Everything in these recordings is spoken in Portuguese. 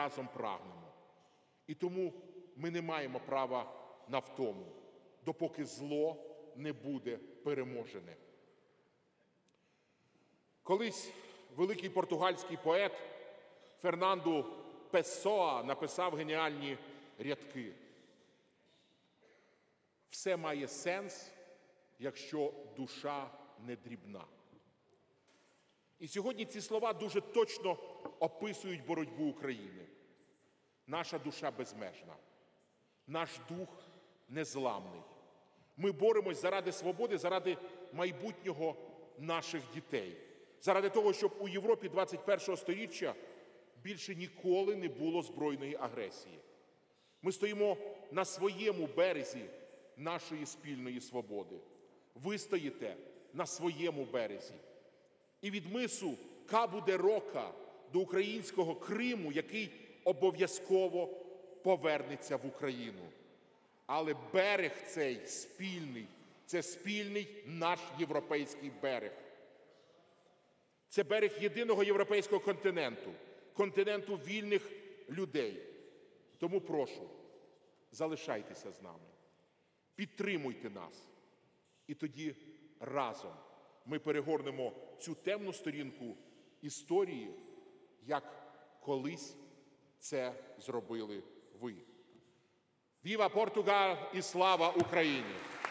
разом прагнемо. І тому ми не маємо права на втому, допоки зло не буде переможене. Колись великий португальський поет Фернанду Песоа написав геніальні рядки. Все має сенс, якщо душа не дрібна. І сьогодні ці слова дуже точно описують боротьбу України. Наша душа безмежна, наш дух незламний. Ми боремось заради свободи, заради майбутнього наших дітей. Заради того, щоб у Європі 21-го сторіччя більше ніколи не було збройної агресії. Ми стоїмо на своєму березі нашої спільної свободи. Ви стоїте на своєму березі. І від мису Кабу-де-Рока до українського Криму, який обов'язково повернеться в Україну. Але берег цей спільний, це спільний наш європейський берег. Це берег єдиного європейського континенту, континенту вільних людей. Тому прошу, залишайтеся з нами, підтримуйте нас. І тоді разом ми перегорнемо цю темну сторінку історії, як колись це зробили ви. Віва Португал і слава Україні!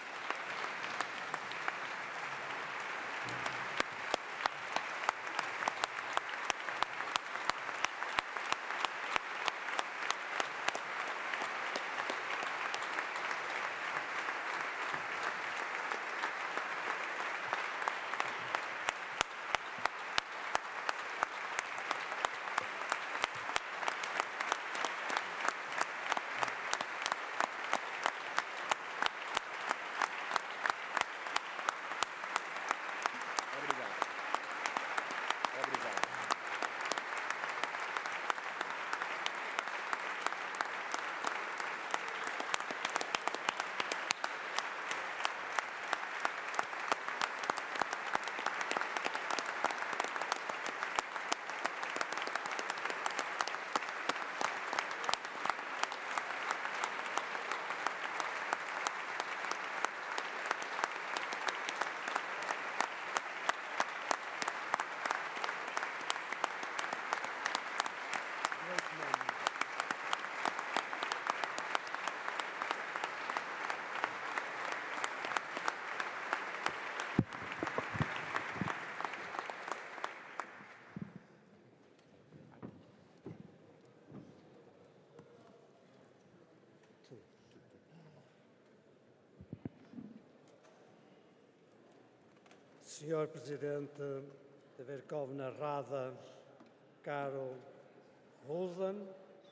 Senhor Presidente da Verkhovna Rada, caro Rudan,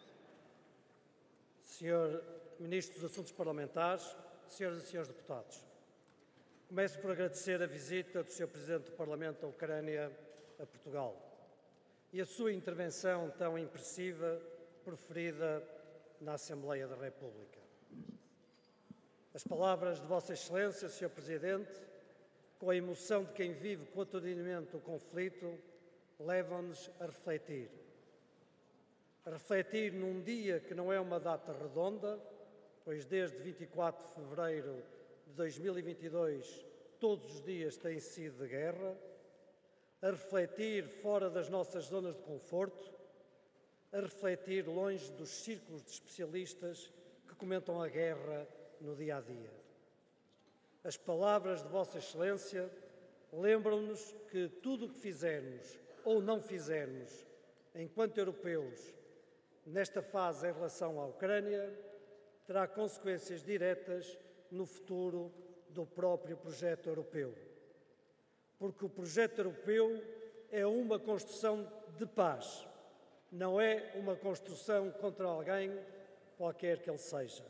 Senhor Ministro dos Assuntos Parlamentares, Senhoras e Senhores Deputados, começo por agradecer a visita do Sr. Presidente do Parlamento da Ucrânia a Portugal e a sua intervenção tão impressiva proferida na Assembleia da República. As palavras de Vossa Excelência, Sr. Presidente, com a emoção de quem vive cotidianamente o conflito, levam-nos a refletir. A refletir num dia que não é uma data redonda, pois desde 24 de fevereiro de 2022 todos os dias têm sido de guerra, a refletir fora das nossas zonas de conforto, a refletir longe dos círculos de especialistas que comentam a guerra no dia-a-dia. As palavras de Vossa Excelência lembram-nos que tudo o que fizermos ou não fizermos enquanto europeus nesta fase em relação à Ucrânia terá consequências diretas no futuro do próprio projeto europeu. Porque o projeto europeu é uma construção de paz, não é uma construção contra alguém, qualquer que ele seja.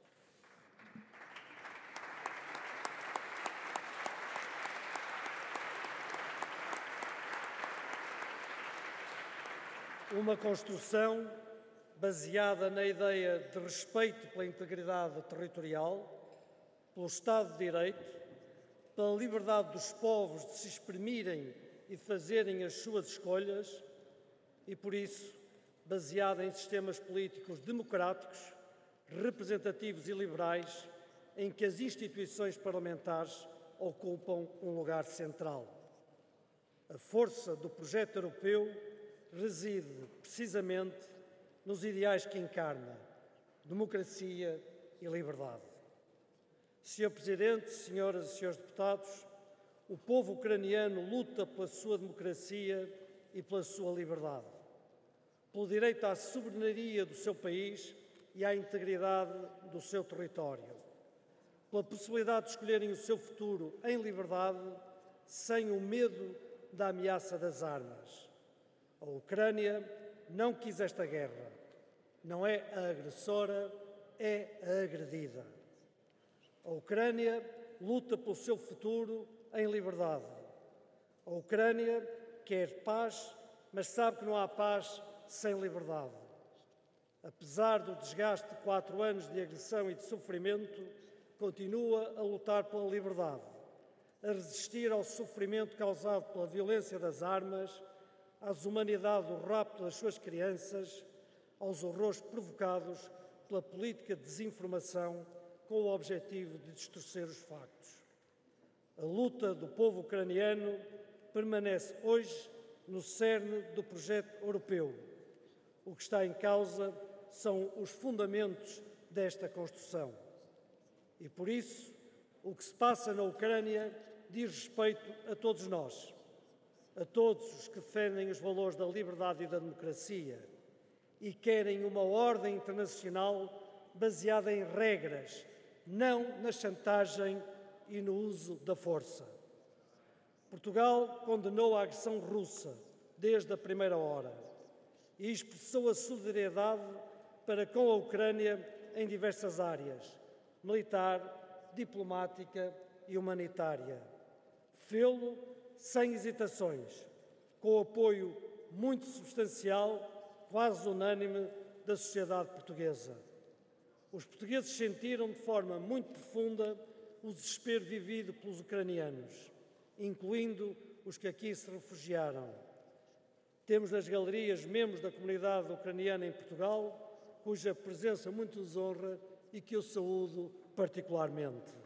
Uma construção baseada na ideia de respeito pela integridade territorial, pelo Estado de Direito, pela liberdade dos povos de se exprimirem e de fazerem as suas escolhas e, por isso, baseada em sistemas políticos democráticos, representativos e liberais, em que as instituições parlamentares ocupam um lugar central. A força do projeto europeu reside, precisamente, nos ideais que encarna: democracia e liberdade. Sr. Presidente, senhoras e senhores deputados, o povo ucraniano luta pela sua democracia e pela sua liberdade, pelo direito à soberania do seu país e à integridade do seu território, pela possibilidade de escolherem o seu futuro em liberdade, sem o medo da ameaça das armas. A Ucrânia não quis esta guerra. Não é a agressora, é a agredida. A Ucrânia luta pelo seu futuro em liberdade. A Ucrânia quer paz, mas sabe que não há paz sem liberdade. Apesar do desgaste de 4 anos de agressão e de sofrimento, continua a lutar pela liberdade, a resistir ao sofrimento causado pela violência das armas, à desumanidade do rapto das suas crianças, aos horrores provocados pela política de desinformação com o objetivo de distorcer os factos. A luta do povo ucraniano permanece hoje no cerne do projeto europeu. O que está em causa são os fundamentos desta construção. E por isso, o que se passa na Ucrânia diz respeito a todos nós, a todos os que defendem os valores da liberdade e da democracia e querem uma ordem internacional baseada em regras, não na chantagem e no uso da força. Portugal condenou a agressão russa desde a primeira hora e expressou a solidariedade para com a Ucrânia em diversas áreas: militar, diplomática e humanitária. Fê-lo sem hesitações, com o apoio muito substancial, quase unânime, da sociedade portuguesa. Os portugueses sentiram de forma muito profunda o desespero vivido pelos ucranianos, incluindo os que aqui se refugiaram. Temos nas galerias membros da comunidade ucraniana em Portugal, cuja presença muito nos honra e que eu saúdo particularmente.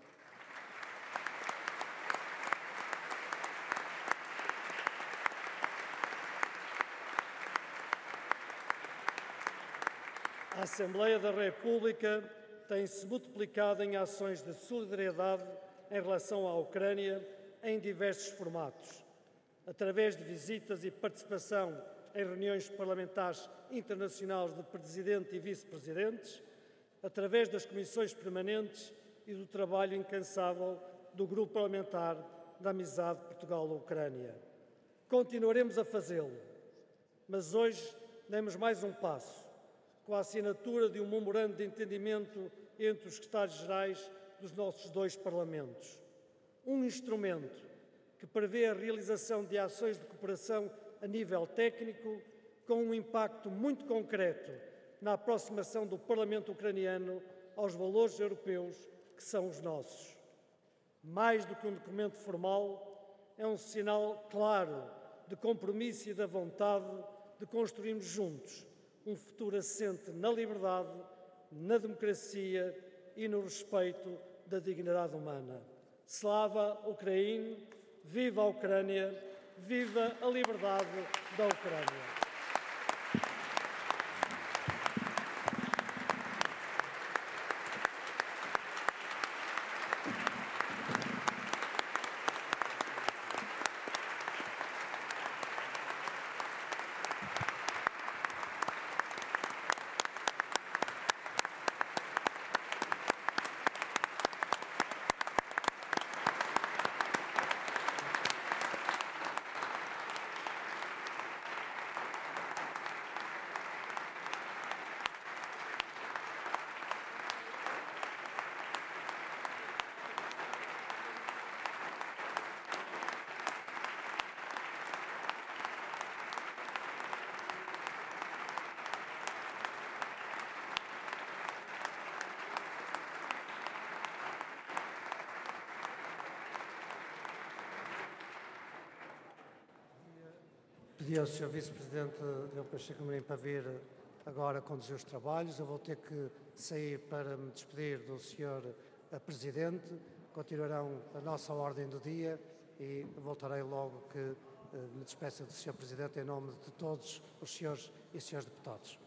A Assembleia da República tem-se multiplicado em ações de solidariedade em relação à Ucrânia em diversos formatos, através de visitas e participação em reuniões parlamentares internacionais de Presidente e Vice-Presidentes, através das comissões permanentes e do trabalho incansável do Grupo Parlamentar da Amizade Portugal-Ucrânia. Continuaremos a fazê-lo, mas hoje demos mais um passo, com a assinatura de um memorando de entendimento entre os secretários-gerais dos nossos 2 parlamentos. Um instrumento que prevê a realização de ações de cooperação a nível técnico com um impacto muito concreto na aproximação do Parlamento ucraniano aos valores europeus que são os nossos. Mais do que um documento formal, é um sinal claro de compromisso e da vontade de construirmos juntos um futuro assente na liberdade, na democracia e no respeito da dignidade humana. Slava Ukraini, viva a Ucrânia, viva a liberdade da Ucrânia. pedi ao Sr. Vice-Presidente Dr. Pacheco Amorim para vir agora conduzir os trabalhos. Eu vou ter que sair para me despedir do Sr. Presidente. Continuarão a nossa ordem do dia e voltarei logo que me despeça do Sr. Presidente em nome de todos os senhores e senhores deputados.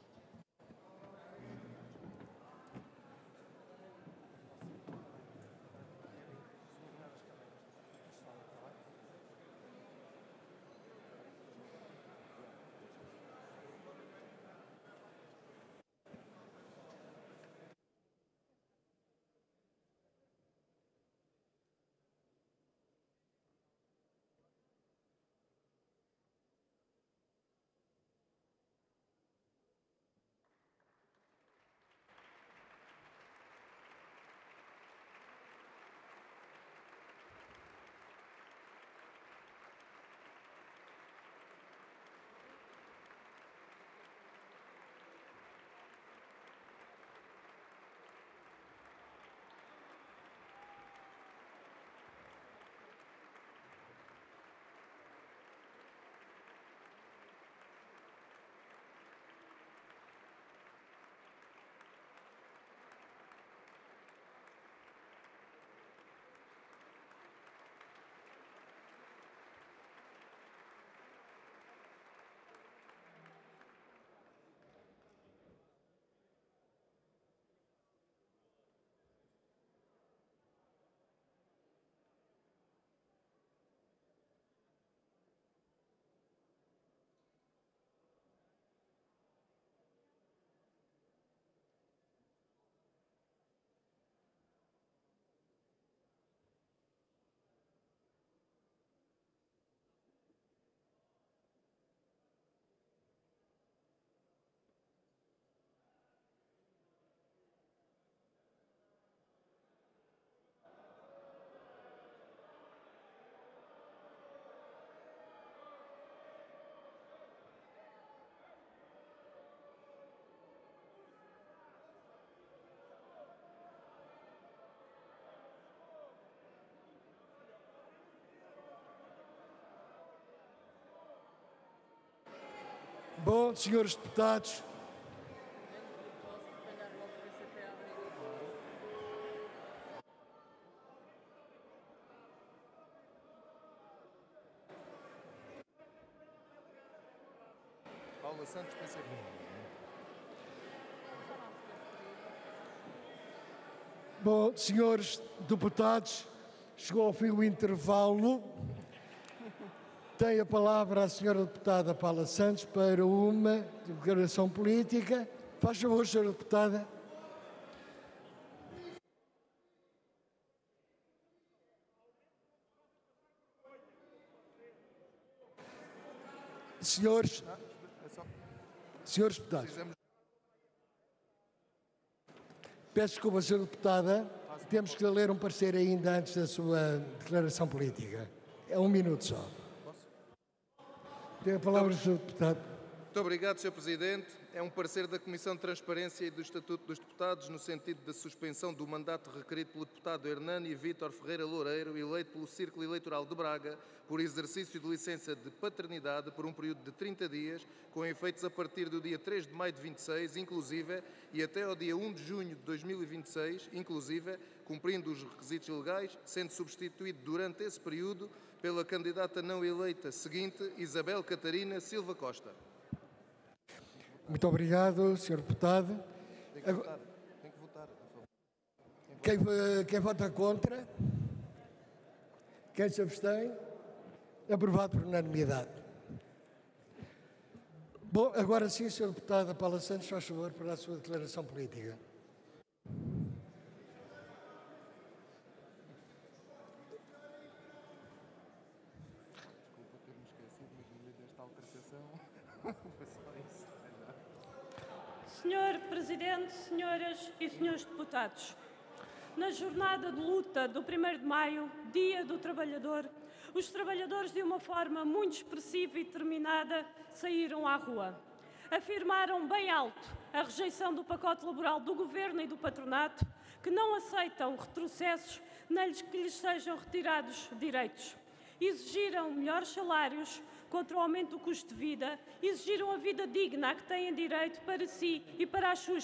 Bom, senhores deputados, Paula Santos, PCP. Bom, senhores deputados, chegou ao fim o intervalo. Tem a palavra a senhora deputada Paula Santos para uma declaração política. Faz favor, senhora deputada. Senhores deputados, peço desculpa, senhora deputada, temos que ler um parecer ainda antes da sua declaração política. É um minuto só. Tem a palavra, senhor deputado. Muito obrigado, Sr. Presidente. É um parecer da Comissão de Transparência e do Estatuto dos Deputados no sentido da suspensão do mandato requerido pelo deputado Hernani Vítor Ferreira Loureiro, eleito pelo Círculo Eleitoral de Braga, por exercício de licença de paternidade por um período de 30 dias, com efeitos a partir do dia 3 de maio de 26, inclusive, e até ao dia 1 de junho de 2026, inclusive, cumprindo os requisitos legais, sendo substituído durante esse período pela candidata não eleita seguinte, Isabel Catarina Silva Costa. Muito obrigado, senhor deputado. Tem que votar, por favor. Quem vota contra? Quem se abstém? Aprovado por unanimidade. Bom, agora sim, senhor deputado Paula Santos, faz favor para a sua declaração política. Desculpa ter-me esquecido, mas no meio desta altercação foi só isso. Senhor Presidente, senhoras e senhores deputados, na jornada de luta do 1º de Maio, Dia do Trabalhador, os trabalhadores, de uma forma muito expressiva e determinada, saíram à rua. Afirmaram bem alto a rejeição do pacote laboral do Governo e do patronato, que não aceitam retrocessos nem que lhes sejam retirados direitos. Exigiram melhores salários, contra o aumento do custo de vida, exigiram a vida digna a que têm direito para si e para as suas